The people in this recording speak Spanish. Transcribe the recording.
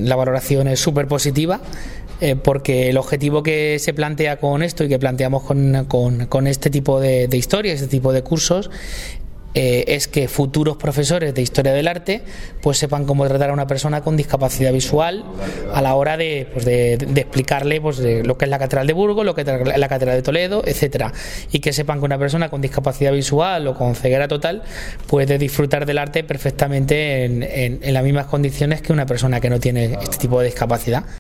la valoración es súper positiva, porque el objetivo que se plantea con esto y que planteamos con este tipo de historias, este tipo de cursos, es que futuros profesores de historia del arte pues sepan cómo tratar a una persona con discapacidad visual a la hora de explicarle de lo que es la Catedral de Burgos, lo que es la Catedral de Toledo, etcétera, y que sepan que una persona con discapacidad visual o con ceguera total puede disfrutar del arte perfectamente en las mismas condiciones que una persona que no tiene este tipo de discapacidad.